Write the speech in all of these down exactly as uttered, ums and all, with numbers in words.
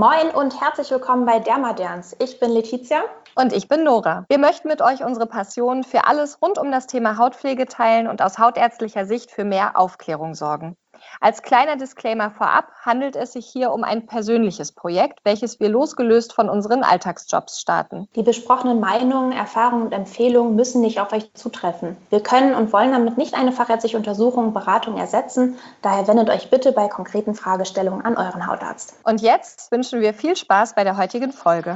Moin und herzlich willkommen bei Dermaderns. Ich bin Letizia. Und ich bin Nora. Wir möchten mit euch unsere Passion für alles rund um das Thema Hautpflege teilen und aus hautärztlicher Sicht für mehr Aufklärung sorgen. Als kleiner Disclaimer vorab handelt es sich hier um ein persönliches Projekt, welches wir losgelöst von unseren Alltagsjobs starten. Die besprochenen Meinungen, Erfahrungen und Empfehlungen müssen nicht auf euch zutreffen. Wir können und wollen damit nicht eine fachärztliche Untersuchung, Beratung ersetzen. Daher wendet euch bitte bei konkreten Fragestellungen an euren Hautarzt. Und jetzt wünschen wir viel Spaß bei der heutigen Folge.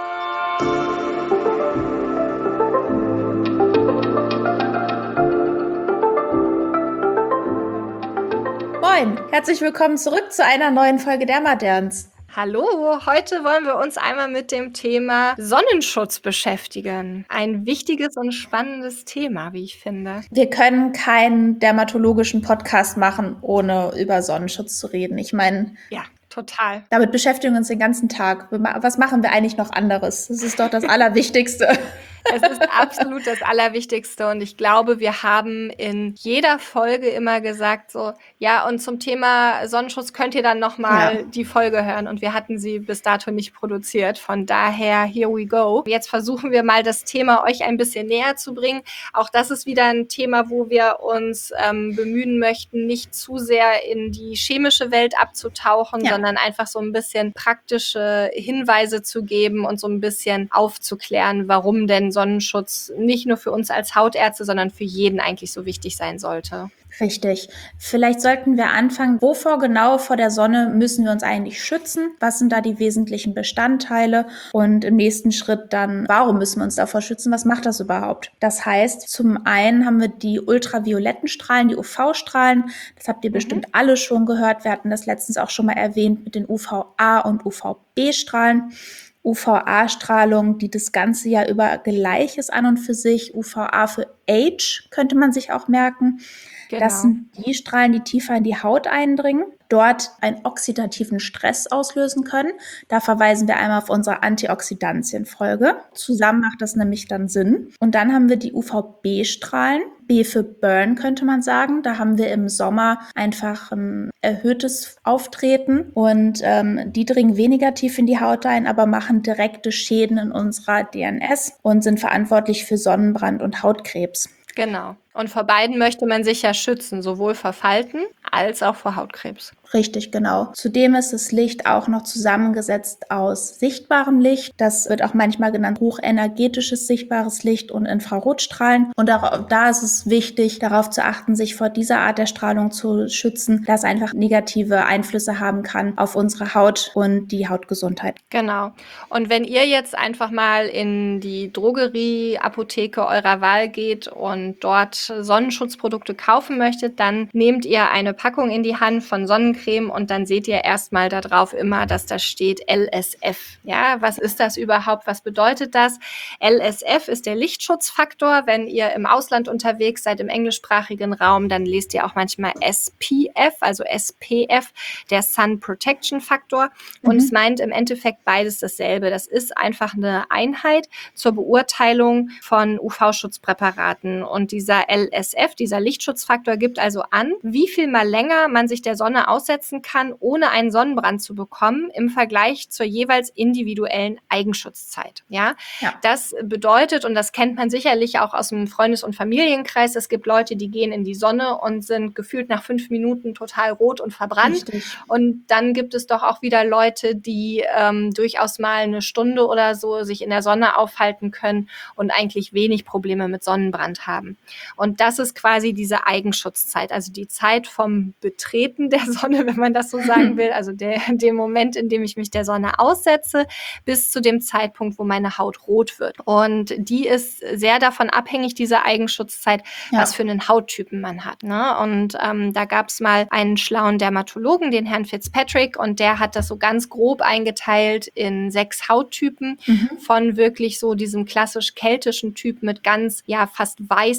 Moin, herzlich willkommen zurück zu einer neuen Folge Dermaderns. Hallo, heute wollen wir uns einmal mit dem Thema Sonnenschutz beschäftigen. Ein wichtiges und spannendes Thema, wie ich finde. Wir können keinen dermatologischen Podcast machen, ohne über Sonnenschutz zu reden. Ich meine, ja, total. Damit beschäftigen wir uns den ganzen Tag. Was machen wir eigentlich noch anderes? Das ist doch das Allerwichtigste. Es ist absolut das Allerwichtigste und ich glaube, wir haben in jeder Folge immer gesagt so, ja, und zum Thema Sonnenschutz könnt ihr dann nochmal ja. die Folge hören und wir hatten sie bis dato nicht produziert. Von daher, here we go. Jetzt versuchen wir mal das Thema euch ein bisschen näher zu bringen. Auch das ist wieder ein Thema, wo wir uns ähm, bemühen möchten, nicht zu sehr in die chemische Welt abzutauchen, ja. sondern einfach so ein bisschen praktische Hinweise zu geben und so ein bisschen aufzuklären, warum denn Sonnenschutz nicht nur für uns als Hautärzte, sondern für jeden eigentlich so wichtig sein sollte. Richtig. Vielleicht sollten wir anfangen, wovor genau vor der Sonne müssen wir uns eigentlich schützen? Was sind da die wesentlichen Bestandteile? Und im nächsten Schritt dann, warum müssen wir uns davor schützen? Was macht das überhaupt? Das heißt, zum einen haben wir die ultravioletten Strahlen, die U V-Strahlen. Das habt ihr mhm. bestimmt alle schon gehört. Wir hatten das letztens auch schon mal erwähnt mit den U V A- und U V B-Strahlen. U V A-Strahlung, die das ganze Jahr über gleich ist an und für sich. U V A für Age könnte man sich auch merken. Genau. Das sind die Strahlen, die tiefer in die Haut eindringen, dort einen oxidativen Stress auslösen können. Da verweisen wir einmal auf unsere Antioxidantien-Folge. Zusammen macht das nämlich dann Sinn. Und dann haben wir die U V B-Strahlen. B für Burn könnte man sagen. Da haben wir im Sommer einfach ein erhöhtes Auftreten und ähm, die dringen weniger tief in die Haut ein, aber machen direkte Schäden in unserer D N S und sind verantwortlich für Sonnenbrand und Hautkrebs. Genau. Und vor beiden möchte man sich ja schützen, sowohl vor Falten als auch vor Hautkrebs. Richtig, genau. Zudem ist das Licht auch noch zusammengesetzt aus sichtbarem Licht. Das wird auch manchmal genannt hochenergetisches sichtbares Licht und Infrarotstrahlen. Und auch da ist es wichtig, darauf zu achten, sich vor dieser Art der Strahlung zu schützen, da es einfach negative Einflüsse haben kann auf unsere Haut und die Hautgesundheit. Genau. Und wenn ihr jetzt einfach mal in die Drogerie, Apotheke eurer Wahl geht und dort Sonnenschutzprodukte kaufen möchtet, dann nehmt ihr eine Packung in die Hand von Sonnencreme und dann seht ihr erstmal da drauf immer, dass da steht L S F. Ja, was ist das überhaupt? Was bedeutet das? L S F ist der Lichtschutzfaktor. Wenn ihr im Ausland unterwegs seid, im englischsprachigen Raum, dann lest ihr auch manchmal S P F, also S P F, der Sun Protection Faktor. Und mhm. es meint im Endeffekt beides dasselbe. Das ist einfach eine Einheit zur Beurteilung von U V-Schutzpräparaten. Und dieser L S F, dieser Lichtschutzfaktor, gibt also an, wie viel mal länger man sich der Sonne aussetzen kann, ohne einen Sonnenbrand zu bekommen, im Vergleich zur jeweils individuellen Eigenschutzzeit. Ja? Ja. Das bedeutet, und das kennt man sicherlich auch aus dem Freundes- und Familienkreis, es gibt Leute, die gehen in die Sonne und sind gefühlt nach fünf Minuten total rot und verbrannt. Richtig. Und dann gibt es doch auch wieder Leute, die ähm, durchaus mal eine Stunde oder so sich in der Sonne aufhalten können und eigentlich wenig Probleme mit Sonnenbrand haben. Und das ist quasi diese Eigenschutzzeit, also die Zeit vom Betreten der Sonne, wenn man das so sagen will, also der, dem Moment, in dem ich mich der Sonne aussetze, bis zu dem Zeitpunkt, wo meine Haut rot wird. Und die ist sehr davon abhängig, diese Eigenschutzzeit, ja. was für einen Hauttypen man hat. Ne? Und ähm, da gab es mal einen schlauen Dermatologen, den Herrn Fitzpatrick, und der hat das so ganz grob eingeteilt in sechs Hauttypen, mhm. von wirklich so diesem klassisch keltischen Typ mit ganz, ja, fast weißer Haut,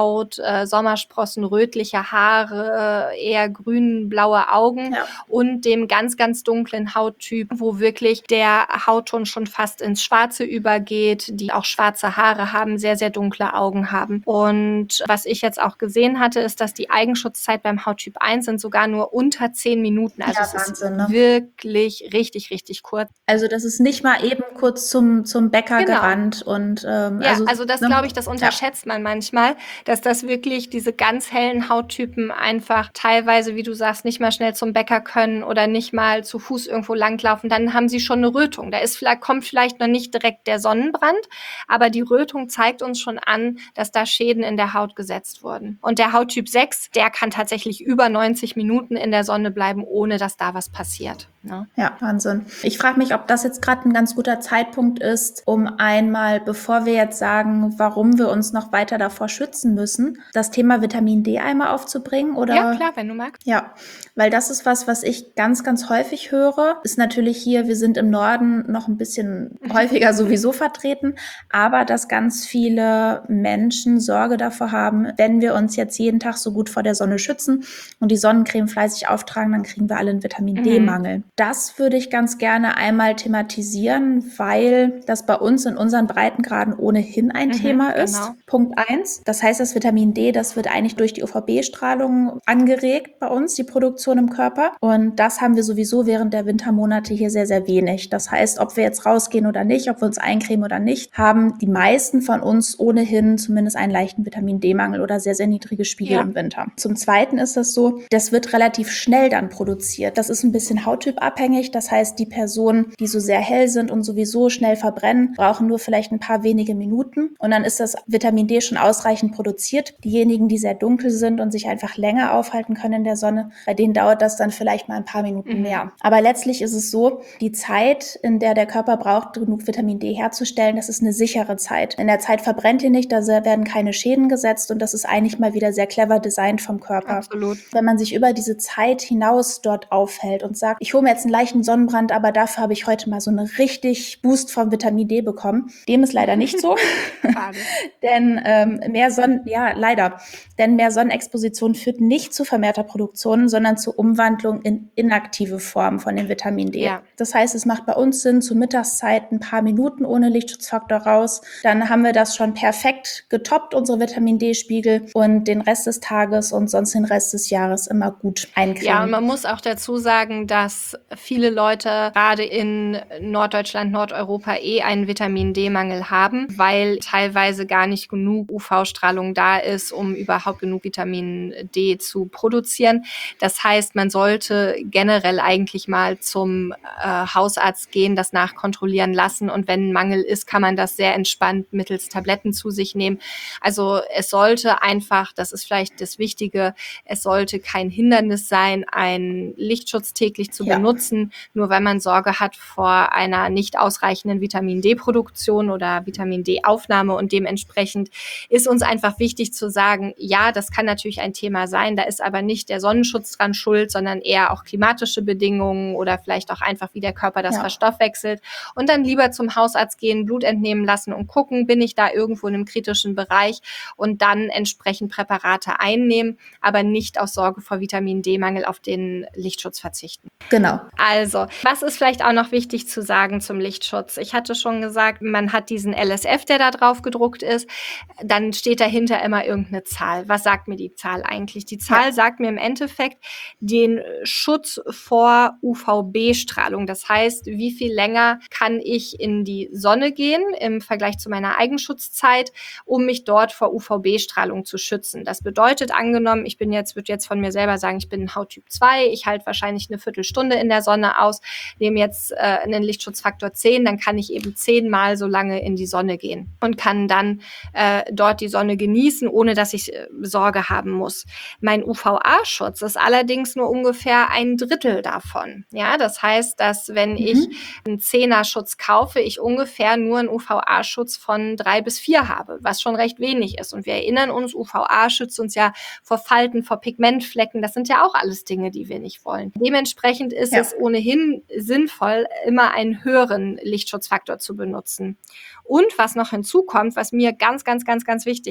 Haut, äh, Sommersprossen, rötliche Haare, äh, eher grün-blaue Augen Ja. und dem ganz, ganz dunklen Hauttyp, wo wirklich der Hautton schon fast ins Schwarze übergeht, die auch schwarze Haare haben, sehr, sehr dunkle Augen haben. Und was ich jetzt auch gesehen hatte, ist, dass die Eigenschutzzeit beim Hauttyp eins sind sogar nur unter zehn Minuten. Also Ja, es Wahnsinn, ist ne? wirklich richtig, richtig kurz. Also das ist nicht mal eben kurz zum, zum Bäcker Genau. gerannt und ähm, Ja, also, also das ne? glaube ich, das Ja. unterschätzt man manchmal, dass das wirklich diese ganz hellen Hauttypen einfach teilweise, wie du sagst, nicht mal schnell zum Bäcker können oder nicht mal zu Fuß irgendwo langlaufen. Dann haben sie schon eine Rötung. Da ist vielleicht, kommt vielleicht noch nicht direkt der Sonnenbrand, aber die Rötung zeigt uns schon an, dass da Schäden in der Haut gesetzt wurden. Und der Hauttyp sechs, der kann tatsächlich über neunzig Minuten in der Sonne bleiben, ohne dass da was passiert. Ne? Ja, Wahnsinn. Ich frage mich, ob das jetzt gerade ein ganz guter Zeitpunkt ist, um einmal, bevor wir jetzt sagen, warum wir uns noch weiter davor schützen müssen, das Thema Vitamin D einmal aufzubringen, oder? Ja, klar, wenn du magst. Ja, weil das ist was, was ich ganz, ganz häufig höre. Ist natürlich hier, wir sind im Norden noch ein bisschen häufiger sowieso vertreten, aber dass ganz viele Menschen Sorge davor haben, wenn wir uns jetzt jeden Tag so gut vor der Sonne schützen und die Sonnencreme fleißig auftragen, dann kriegen wir alle einen Vitamin D-Mangel. Das würde ich ganz gerne einmal thematisieren, weil das bei uns in unseren Breitengraden ohnehin ein Mhm, Thema ist. genau. Punkt eins. Das heißt, das Vitamin D, das wird eigentlich durch die U V B-Strahlung angeregt bei uns, die Produktion im Körper. Und das haben wir sowieso während der Wintermonate hier sehr, sehr wenig. Das heißt, ob wir jetzt rausgehen oder nicht, ob wir uns eincremen oder nicht, haben die meisten von uns ohnehin zumindest einen leichten Vitamin D-Mangel oder sehr, sehr niedrige Spiegel Ja. im Winter. Zum Zweiten ist das so, das wird relativ schnell dann produziert. Das ist ein bisschen hauttypabhängig. Das heißt, die Personen, die so sehr hell sind und sowieso schnell verbrennen, brauchen nur vielleicht ein paar wenige Minuten. Und dann ist das Vitamin D schon ausreichend produziert. Diejenigen, die sehr dunkel sind und sich einfach länger aufhalten können in der Sonne, bei denen dauert das dann vielleicht mal ein paar Minuten Mhm. mehr. Aber letztlich ist es so, die Zeit, in der der Körper braucht, genug Vitamin D herzustellen, das ist eine sichere Zeit. In der Zeit verbrennt ihr nicht, da werden keine Schäden gesetzt, und das ist eigentlich mal wieder sehr clever designt vom Körper. Absolut. Wenn man sich über diese Zeit hinaus dort aufhält und sagt, ich hole mir jetzt einen leichten Sonnenbrand, aber dafür habe ich heute mal so eine richtig Boost vom Vitamin D bekommen. Dem ist leider nicht so. Schade. Denn ähm, mehr Sonnen, ja, leider. Denn mehr Sonnenexposition führt nicht zu vermehrter Produktion, sondern zur Umwandlung in inaktive Form von dem Vitamin D. Ja. Das heißt, es macht bei uns Sinn, zur Mittagszeit ein paar Minuten ohne Lichtschutzfaktor raus. Dann haben wir das schon perfekt getoppt, unsere Vitamin D-Spiegel, und den Rest des Tages und sonst den Rest des Jahres immer gut eincremen. Ja, und man muss auch dazu sagen, dass viele Leute gerade in Norddeutschland, Nordeuropa eh einen Vitamin D-Mangel haben, weil teilweise gar nicht genug U V-Strahlung da ist, um überhaupt genug Vitamin D zu produzieren. Das heißt, man sollte generell eigentlich mal zum äh, Hausarzt gehen, das nachkontrollieren lassen, und wenn ein Mangel ist, kann man das sehr entspannt mittels Tabletten zu sich nehmen. Also es sollte einfach, das ist vielleicht das Wichtige, es sollte kein Hindernis sein, einen Lichtschutz täglich zu Ja. benutzen, nur weil man Sorge hat vor einer nicht ausreichenden Vitamin D-Produktion oder Vitamin D-Aufnahme, und dementsprechend ist uns einfach wichtig zu sagen, ja, das kann natürlich ein Thema sein, da ist aber nicht der Sonnenschutz dran schuld, sondern eher auch klimatische Bedingungen oder vielleicht auch einfach, wie der Körper das Ja. verstoffwechselt, und dann lieber zum Hausarzt gehen, Blut entnehmen lassen und gucken, bin ich da irgendwo in einem kritischen Bereich, und dann entsprechend Präparate einnehmen, aber nicht aus Sorge vor Vitamin D-Mangel auf den Lichtschutz verzichten. Genau. Also, was ist vielleicht auch noch wichtig zu sagen zum Lichtschutz? Ich hatte schon gesagt, man hat diesen L S F, der da drauf gedruckt ist. Dann steht dahinter immer irgendeine Zahl. Was sagt mir die Zahl eigentlich? Die Zahl Ja. sagt mir im Endeffekt den Schutz vor U V B-Strahlung. Das heißt, wie viel länger kann ich in die Sonne gehen im Vergleich zu meiner Eigenschutzzeit, um mich dort vor U V B-Strahlung zu schützen. Das bedeutet, angenommen, ich bin jetzt, würde jetzt von mir selber sagen, ich bin Hauttyp zwei, ich halte wahrscheinlich eine Viertelstunde in der Sonne aus, nehme jetzt äh, einen Lichtschutzfaktor zehn, dann kann ich eben zehnmal so lange in die Sonne gehen und kann dann äh, dort die Sonne genießen, ohne dass ich äh, Sorge haben muss. Mein U V A-Schutz ist allerdings nur ungefähr ein Drittel davon. Ja, das heißt, dass wenn Mhm. ich einen Zehner-Schutz kaufe, ich ungefähr nur einen U V A-Schutz von drei bis vier habe, was schon recht wenig ist. Und wir erinnern uns, U V A schützt uns ja vor Falten, vor Pigmentflecken. Das sind ja auch alles Dinge, die wir nicht wollen. Dementsprechend ist Ja. es ohnehin sinnvoll, immer einen höheren Lichtschutzfaktor zu benutzen. Und was noch hinzukommt, was mir ganz, ganz, ganz, ganz wichtig ist, ist,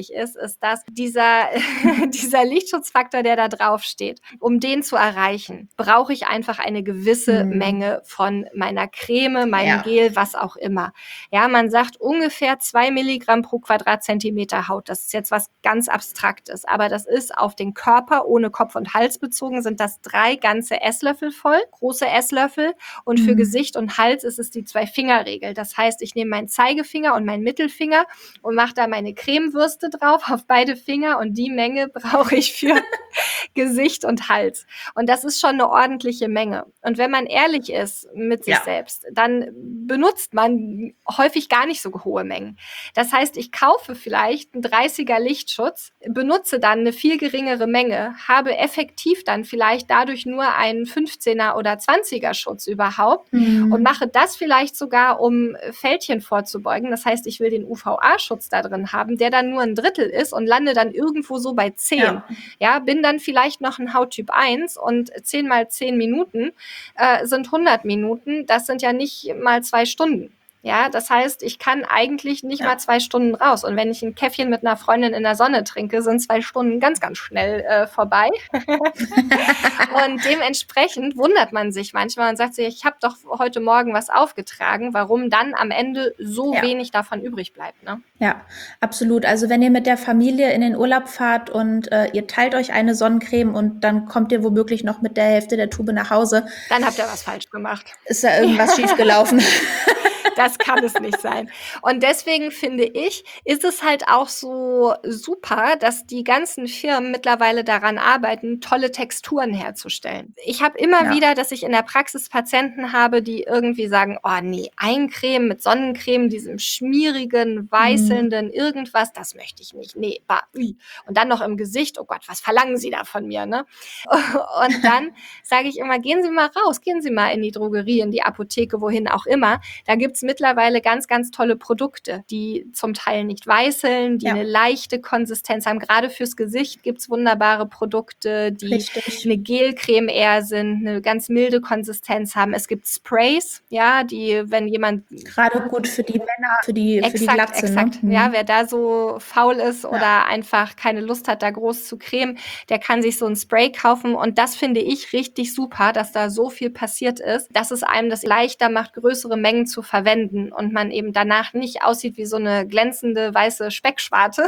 ist das, dieser, dieser Lichtschutzfaktor, der da drauf steht, um den zu erreichen, brauche ich einfach eine gewisse mhm. Menge von meiner Creme, meinem ja. Gel, was auch immer. Ja, man sagt ungefähr zwei Milligramm pro Quadratzentimeter Haut. Das ist jetzt was ganz Abstraktes, aber das ist auf den Körper ohne Kopf und Hals bezogen, sind das drei ganze Esslöffel voll, große Esslöffel, und mhm. für Gesicht und Hals ist es die Zwei-Finger-Regel. Das heißt, ich nehme meinen Zeigefinger und meinen Mittelfinger und mache da meine Cremewürste drauf auf beide Finger, und die Menge brauche ich für Gesicht und Hals. Und das ist schon eine ordentliche Menge. Und wenn man ehrlich ist mit sich ja. selbst, dann benutzt man häufig gar nicht so hohe Mengen. Das heißt, ich kaufe vielleicht einen dreißiger Lichtschutz, benutze dann eine viel geringere Menge, habe effektiv dann vielleicht dadurch nur einen fünfzehner oder zwanziger Schutz überhaupt mhm. und mache das vielleicht sogar, um Fältchen vorzubeugen. Das heißt, ich will den U V A-Schutz da drin haben, der dann nur ein Drittel ist, und lande dann irgendwo so bei zehn. Ja, ja bin dann vielleicht noch ein Hauttyp eins, und zehn mal zehn Minuten äh, sind hundert Minuten. Das sind ja nicht mal zwei Stunden. Ja, das heißt, ich kann eigentlich nicht ja. mal zwei Stunden raus. Und wenn ich ein Käffchen mit einer Freundin in der Sonne trinke, sind zwei Stunden ganz, ganz schnell äh, vorbei. Und dementsprechend wundert man sich manchmal und sagt sich, ich habe doch heute Morgen was aufgetragen, warum dann am Ende so ja. wenig davon übrig bleibt. Ne? Ja, absolut. Also wenn ihr mit der Familie in den Urlaub fahrt und äh, ihr teilt euch eine Sonnencreme und dann kommt ihr womöglich noch mit der Hälfte der Tube nach Hause. Dann habt ihr was falsch gemacht. Ist da irgendwas schiefgelaufen? Das kann es nicht sein. Und deswegen finde ich, ist es halt auch so super, dass die ganzen Firmen mittlerweile daran arbeiten, tolle Texturen herzustellen. Ich habe immer ja. wieder, dass ich in der Praxis Patienten habe, die irgendwie sagen, oh nee, Eincreme mit Sonnencreme, diesem schmierigen, weißelnden mhm. irgendwas, das möchte ich nicht. Nee, bah, ui. Und dann noch im Gesicht, oh Gott, was verlangen Sie da von mir, ne? Und dann sage ich immer, gehen Sie mal raus, gehen Sie mal in die Drogerie, in die Apotheke, wohin auch immer. Da gibt's mittlerweile ganz, ganz tolle Produkte, die zum Teil nicht weißeln, die ja. eine leichte Konsistenz haben. Gerade fürs Gesicht gibt's wunderbare Produkte, die Richtig. eine Gelcreme eher sind, eine ganz milde Konsistenz haben. Es gibt Sprays, ja, die, wenn jemand... Gerade gut für die Männer, für die, exakt, für die Glatze. Exakt, ne? Ja, wer da so faul ist ja. oder einfach keine Lust hat, da groß zu cremen, der kann sich so ein Spray kaufen. Und das finde ich richtig super, dass da so viel passiert ist, dass es einem das leichter macht, größere Mengen zu verwenden und man eben danach nicht aussieht wie so eine glänzende weiße Speckschwarte,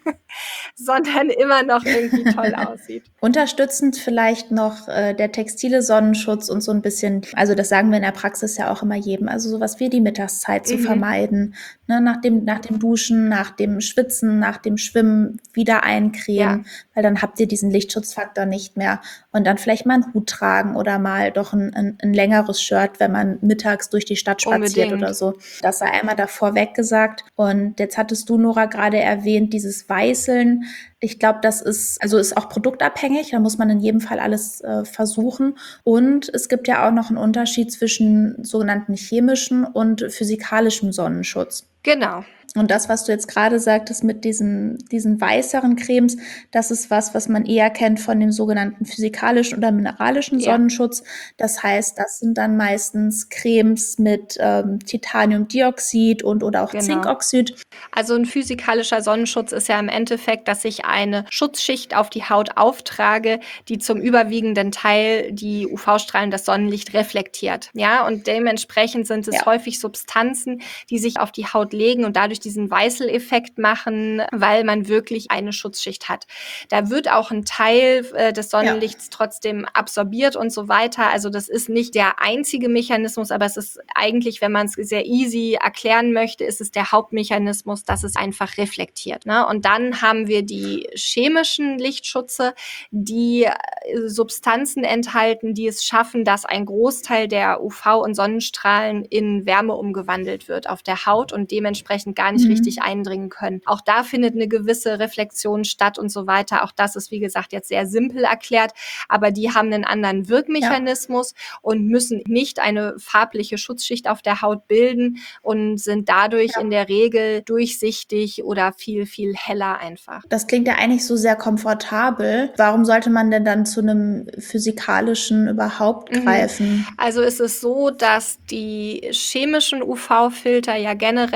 sondern immer noch irgendwie toll aussieht. Unterstützend vielleicht noch äh, der textile Sonnenschutz und so ein bisschen, also das sagen wir in der Praxis ja auch immer jedem, also sowas wie die Mittagszeit zu mhm. vermeiden, ne, nach dem, nach dem Duschen, nach dem Schwitzen, nach dem Schwimmen wieder eincremen, ja. weil dann habt ihr diesen Lichtschutzfaktor nicht mehr, und dann vielleicht mal einen Hut tragen oder mal doch ein, ein, ein längeres Shirt, wenn man mittags durch die Stadt spaziert Unbedingt. Oder so. Das sei einmal davor weggesagt. Und jetzt hattest du, Nora, gerade erwähnt, dieses Weißeln. Ich glaube, das ist, also ist auch produktabhängig. Da muss man in jedem Fall alles äh, versuchen. Und es gibt ja auch noch einen Unterschied zwischen sogenannten chemischen und physikalischem Sonnenschutz. Genau. Und das, was du jetzt gerade sagtest mit diesen, diesen weißeren Cremes, das ist was, was man eher kennt von dem sogenannten physikalischen oder mineralischen ja. Sonnenschutz. Das heißt, das sind dann meistens Cremes mit ähm, Titaniumdioxid und oder auch genau. Zinkoxid. Also ein physikalischer Sonnenschutz ist ja im Endeffekt, dass ich eine Schutzschicht auf die Haut auftrage, die zum überwiegenden Teil die U V-Strahlen, das Sonnenlicht reflektiert. Ja, und dementsprechend sind es ja. häufig Substanzen, die sich auf die Haut legen und dadurch diesen Weißeleffekt machen, weil man wirklich eine Schutzschicht hat. Da wird auch ein Teil äh, des Sonnenlichts ja. trotzdem absorbiert und so weiter. Also das ist nicht der einzige Mechanismus, aber es ist eigentlich, wenn man es sehr easy erklären möchte, ist es der Hauptmechanismus, dass es einfach reflektiert. Ne? Und dann haben wir die chemischen Lichtschutze, die äh, Substanzen enthalten, die es schaffen, dass ein Großteil der U V- und Sonnenstrahlen in Wärme umgewandelt wird auf der Haut und dementsprechend gar nicht mhm. richtig eindringen können. Auch da findet eine gewisse Reflexion statt und so weiter. Auch das ist, wie gesagt, jetzt sehr simpel erklärt, aber die haben einen anderen Wirkmechanismus ja. und müssen nicht eine farbliche Schutzschicht auf der Haut bilden und sind dadurch ja. in der Regel durchsichtig oder viel, viel heller einfach. Das klingt ja eigentlich so sehr komfortabel. Warum sollte man denn dann zu einem physikalischen überhaupt greifen? Also es ist so, dass die chemischen U V-Filter ja generell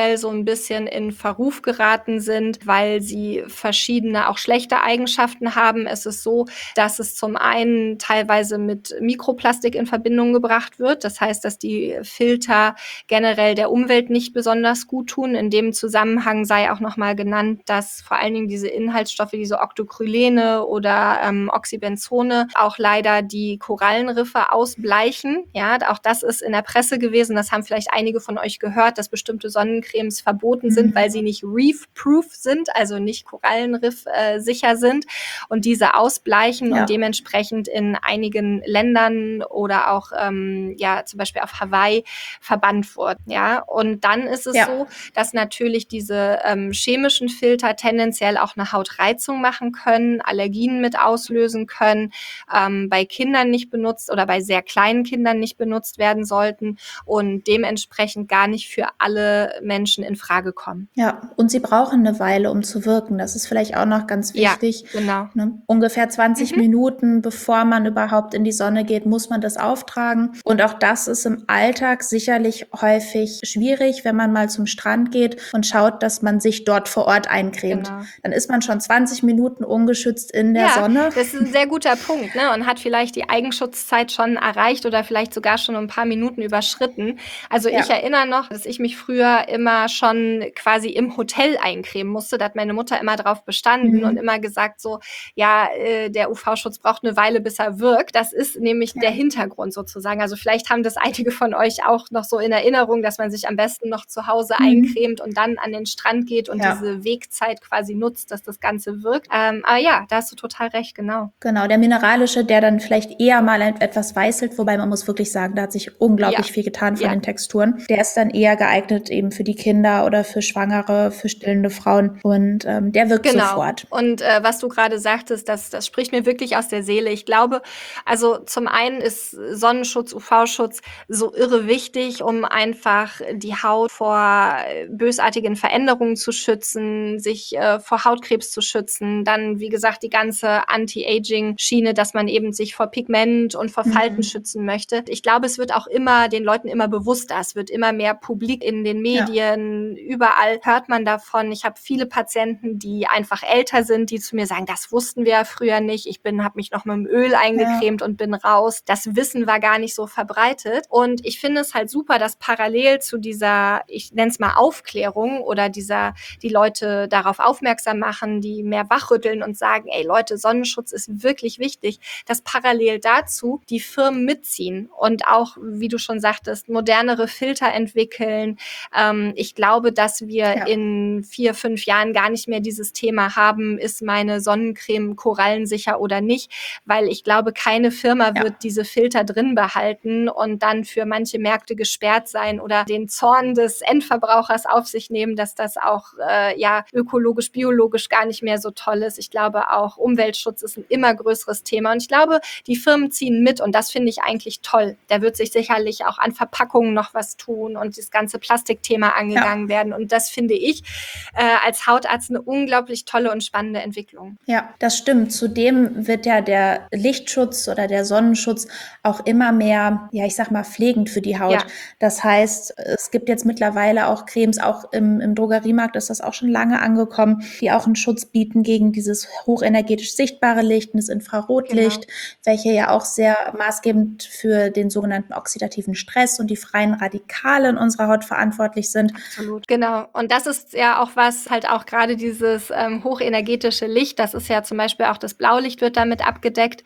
generell so ein bisschen in Verruf geraten sind, weil sie verschiedene auch schlechte Eigenschaften haben. Es ist so, dass es zum einen teilweise mit Mikroplastik in Verbindung gebracht wird. Das heißt, dass die Filter generell der Umwelt nicht besonders gut tun. In dem Zusammenhang sei auch nochmal genannt, dass vor allen Dingen diese Inhaltsstoffe, diese Octocrylene oder ähm, Oxybenzone, auch leider die Korallenriffe ausbleichen. Ja, auch das ist in der Presse gewesen. Das haben vielleicht einige von euch gehört, dass bestimmte Sonnencremes verboten mhm. sind, weil sie nicht reef-proof sind, also nicht Korallenriff äh, sicher sind und diese ausbleichen ja. und dementsprechend in einigen Ländern oder auch ähm, ja zum Beispiel auf Hawaii verbannt wurden. Ja, und dann ist es ja. so, dass natürlich diese ähm, chemischen Filter tendenziell auch eine Hautreizung machen können, Allergien mit auslösen können, ähm, bei Kindern nicht benutzt oder bei sehr kleinen Kindern nicht benutzt werden sollten und dementsprechend gar nicht für alle Menschen in Frage kommen. Ja, und sie brauchen eine Weile, um zu wirken. Das ist vielleicht auch noch ganz wichtig. Ja, genau. Ne? Ungefähr zwanzig mhm. Minuten, bevor man überhaupt in die Sonne geht, muss man das auftragen. Und auch das ist im Alltag sicherlich häufig schwierig, wenn man mal zum Strand geht und schaut, dass man sich dort vor Ort eincremt. Genau. Dann ist man schon zwanzig Minuten ungeschützt in der ja, Sonne. Das ist ein sehr guter Punkt, ne? Und hat vielleicht die Eigenschutzzeit schon erreicht oder vielleicht sogar schon ein paar Minuten überschritten. Also ja. ich erinnere noch, dass ich mich früher immer schon quasi im Hotel eincremen musste. Da hat meine Mutter immer drauf bestanden mhm. und immer gesagt so, ja, äh, der U V-Schutz braucht eine Weile, bis er wirkt. Das ist nämlich ja. der Hintergrund sozusagen. Also vielleicht haben das einige von euch auch noch so in Erinnerung, dass man sich am besten noch zu Hause mhm. eincremt und dann an den Strand geht und ja. diese Wegzeit quasi nutzt, dass das Ganze wirkt. Ähm, aber ja, da hast du total recht, genau. Genau, der mineralische, der dann vielleicht eher mal etwas weißelt, wobei man muss wirklich sagen, da hat sich unglaublich ja. viel getan von ja. den Texturen. Der ist dann eher geeignet eben für die Kinder oder für Schwangere, für stillende Frauen und ähm, der wirkt genau. sofort. Und äh, was du gerade sagtest, das, das spricht mir wirklich aus der Seele. Ich glaube, also zum einen ist Sonnenschutz, U V-Schutz so irre wichtig, um einfach die Haut vor bösartigen Veränderungen zu schützen, sich äh, vor Hautkrebs zu schützen. Dann, wie gesagt, die ganze Anti-Aging-Schiene, dass man eben sich vor Pigment und vor Falten mhm. schützen möchte. Ich glaube, es wird auch immer den Leuten immer bewusster. Es wird immer mehr publik in den Medien. Ja. Überall hört man davon. Ich habe viele Patienten, die einfach älter sind, die zu mir sagen, das wussten wir ja früher nicht. Ich bin, habe mich noch mit dem Öl eingecremt ja. und bin raus. Das Wissen war gar nicht so verbreitet. Und ich finde es halt super, dass parallel zu dieser, ich nenne es mal Aufklärung oder dieser, die Leute darauf aufmerksam machen, die mehr wachrütteln und sagen, ey Leute, Sonnenschutz ist wirklich wichtig, dass parallel dazu die Firmen mitziehen und auch, wie du schon sagtest, modernere Filter entwickeln. Ähm, ich glaube, dass wir ja. in vier, fünf Jahren gar nicht mehr dieses Thema haben, ist meine Sonnencreme korallensicher oder nicht, weil ich glaube, keine Firma ja. wird diese Filter drin behalten und dann für manche Märkte gesperrt sein oder den Zorn des Endverbrauchers auf sich nehmen, dass das auch äh, ja ökologisch, biologisch gar nicht mehr so toll ist. Ich glaube auch, Umweltschutz ist ein immer größeres Thema und ich glaube, die Firmen ziehen mit und das finde ich eigentlich toll. Da wird sich sicherlich auch an Verpackungen noch was tun und das ganze Plastikthema angegangen ja. werden und das finde ich äh, als Hautarzt eine unglaublich tolle und spannende Entwicklung. Ja, das stimmt. Zudem wird ja der Lichtschutz oder der Sonnenschutz auch immer mehr, ja, ich sag mal, pflegend für die Haut. Ja. Das heißt, es gibt jetzt mittlerweile auch Cremes, auch im, im Drogeriemarkt ist das auch schon lange angekommen, die auch einen Schutz bieten gegen dieses hochenergetisch sichtbare Licht, das Infrarotlicht, genau. welche ja auch sehr maßgebend für den sogenannten oxidativen Stress und die freien Radikale in unserer Haut verantwortlich sind. Absolut. Genau. Und das ist ja auch was, halt auch gerade dieses ähm, hochenergetische Licht, das ist ja zum Beispiel auch das Blaulicht wird damit abgedeckt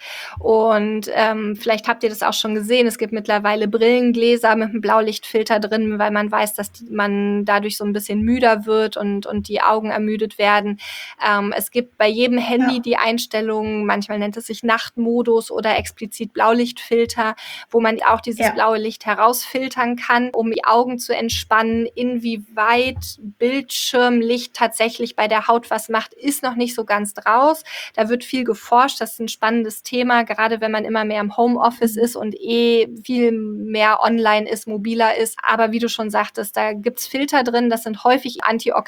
und ähm, vielleicht habt ihr das auch schon gesehen, es gibt mittlerweile Brillengläser mit einem Blaulichtfilter drin, weil man weiß, dass die, man dadurch so ein bisschen müder wird und, und die Augen ermüdet werden. Ähm, es gibt bei jedem Handy ja. die Einstellung, manchmal nennt es sich Nachtmodus oder explizit Blaulichtfilter, wo man auch dieses ja. blaue Licht herausfiltern kann, um die Augen zu entspannen. Inwieweit Bildschirmlicht tatsächlich bei der Haut was macht, ist noch nicht so ganz draus. Da wird viel geforscht, das ist ein spannendes Thema, gerade wenn man immer mehr im Homeoffice ist und eh viel mehr online ist, mobiler ist. Aber wie du schon sagtest, da gibt's Filter drin, das sind häufig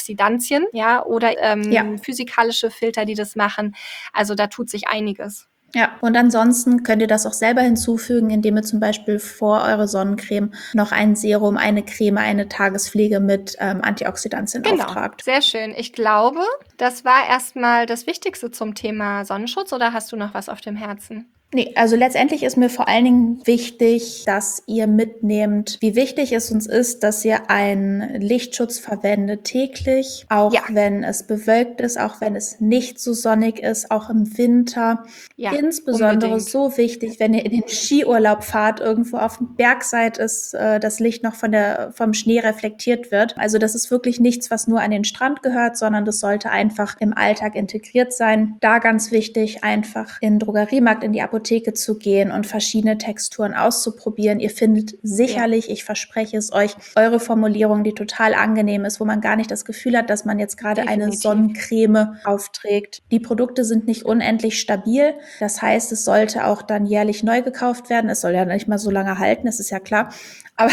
Antioxidantien, ja, oder ähm, ja. physikalische Filter, die das machen. Also da tut sich einiges. Ja, und ansonsten könnt ihr das auch selber hinzufügen, indem ihr zum Beispiel vor eure Sonnencreme noch ein Serum, eine Creme, eine Tagespflege mit ähm, Antioxidantien Genau, auftragt. sehr schön. Ich glaube, das war erstmal das Wichtigste zum Thema Sonnenschutz, oder hast du noch was auf dem Herzen? Nee, also letztendlich ist mir vor allen Dingen wichtig, dass ihr mitnehmt, wie wichtig es uns ist, dass ihr einen Lichtschutz verwendet täglich, auch Ja. wenn es bewölkt ist, auch wenn es nicht so sonnig ist, auch im Winter. Ja, Insbesondere unbedingt. so wichtig, wenn ihr in den Skiurlaub fahrt, irgendwo auf dem Berg seid, ist äh, das Licht noch von der, vom Schnee reflektiert wird. Also das ist wirklich nichts, was nur an den Strand gehört, sondern das sollte einfach im Alltag integriert sein. Da ganz wichtig, einfach in den Drogeriemarkt, in die Apotheke zu gehen und verschiedene Texturen auszuprobieren. Ihr findet sicherlich, ja. ich verspreche es euch, eure Formulierung, die total angenehm ist, wo man gar nicht das Gefühl hat, dass man jetzt gerade eine Sonnencreme aufträgt. Die Produkte sind nicht unendlich stabil. Das heißt, es sollte auch dann jährlich neu gekauft werden. Es soll ja nicht mal so lange halten, das ist ja klar. Aber,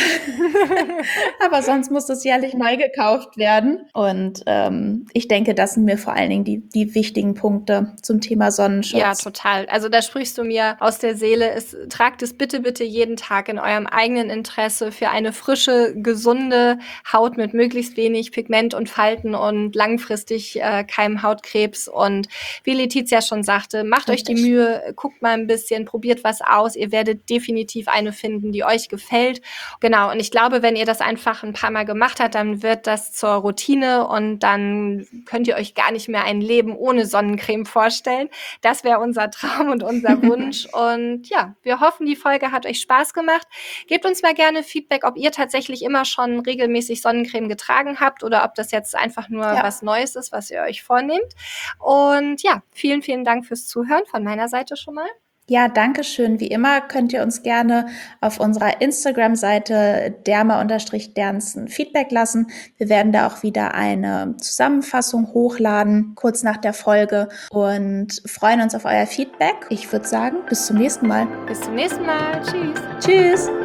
aber sonst muss das jährlich neu gekauft werden. Und ähm, ich denke, das sind mir vor allen Dingen die, die wichtigen Punkte zum Thema Sonnenschutz. Ja, total. Also da sprichst du mir aus der Seele. Es, tragt es bitte, bitte jeden Tag in eurem eigenen Interesse für eine frische, gesunde Haut mit möglichst wenig Pigment und Falten und langfristig äh, keinem Hautkrebs. Und wie Letizia schon sagte, macht Richtig. euch die Mühe, guckt mal ein bisschen, probiert was aus. Ihr werdet definitiv eine finden, die euch gefällt. Genau, und ich glaube, wenn ihr das einfach ein paar Mal gemacht habt, dann wird das zur Routine und dann könnt ihr euch gar nicht mehr ein Leben ohne Sonnencreme vorstellen. Das wäre unser Traum und unser Wunsch. Und ja, wir hoffen, die Folge hat euch Spaß gemacht. Gebt uns mal gerne Feedback, ob ihr tatsächlich immer schon regelmäßig Sonnencreme getragen habt oder ob das jetzt einfach nur ja. was Neues ist, was ihr euch vornehmt. Und ja, vielen, vielen Dank fürs Zuhören von meiner Seite schon mal. Ja, danke schön. Wie immer könnt ihr uns gerne auf unserer Instagram-Seite derma-dernsten Feedback lassen. Wir werden da auch wieder eine Zusammenfassung hochladen, kurz nach der Folge, und freuen uns auf euer Feedback. Ich würde sagen, bis zum nächsten Mal. Bis zum nächsten Mal. Tschüss. Tschüss.